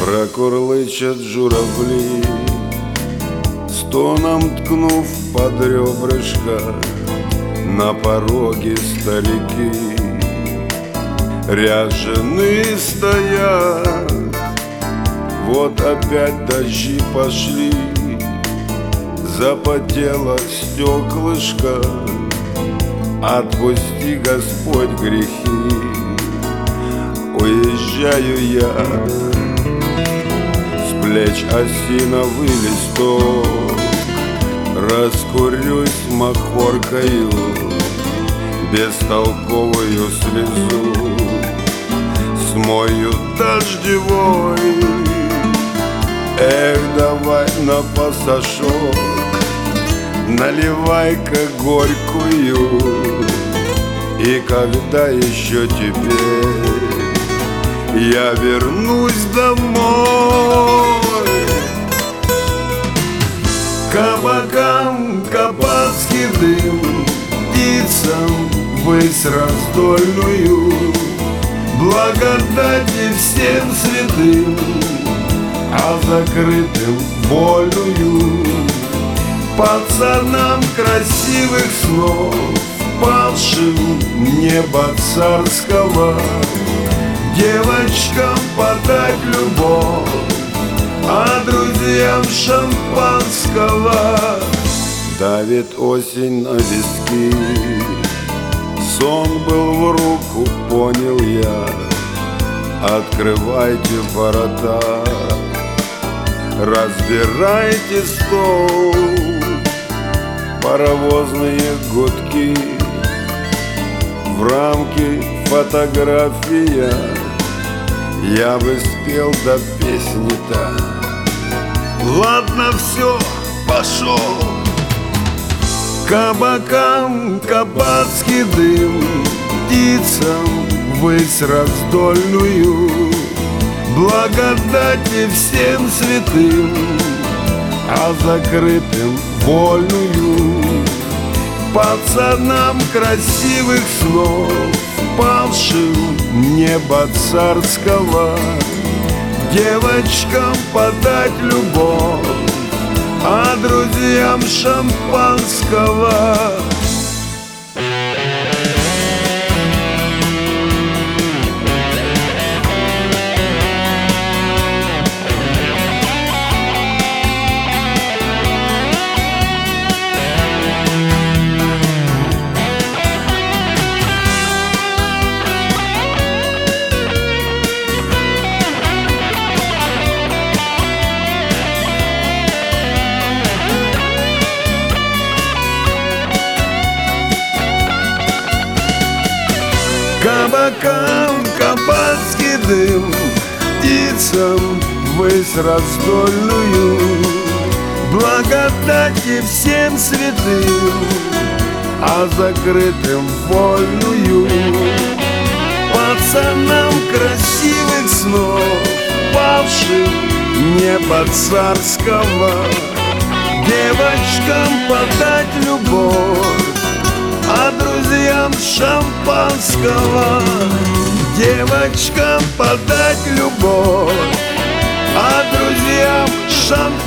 Прокурлычат журавли, стоном ткнув под ребрышко. На пороге старики ряженые стоят. Вот опять дожди пошли, запотело стеклышко. Отпусти, Господь, грехи, уезжаю я. С плеч осиновый листок, раскурюсь махоркою, бестолковую слезу смою дождевой. Эх, давай на пасашок, наливай-ка горькую. И когда еще теперь я вернусь домой? Кабакам кабацкий дым, птицам высь раздольную, благодати всем святым, а закрытым вольную. Пацанам красивых снов, павшим неба царского, девочкам подать любовь, а друзьям шампанского. Давит осень на виски, сон был в руку, понял я. Открывайте ворота, разбирайте стол. Паровозные гудки, в рамке фотография. Я бы спел до песни-то. Ладно, все, пошел. Кабакам кабацкий дым, птицам высь раздольную, благодати всем святым, а закрытым вольную. Пацанам красивых снов, павшим неба царского, девочкам подать любовь, а друзьям шампанского. Кабакам кабацкий дым, птицам высь раздольную, благодати всем святым, а закрытым вольную. Пацанам красивых снов, павшим неба царского, девочкам подать любовь, а друзьям шампанского. Девочкам подать любовь, а друзьям шампанского.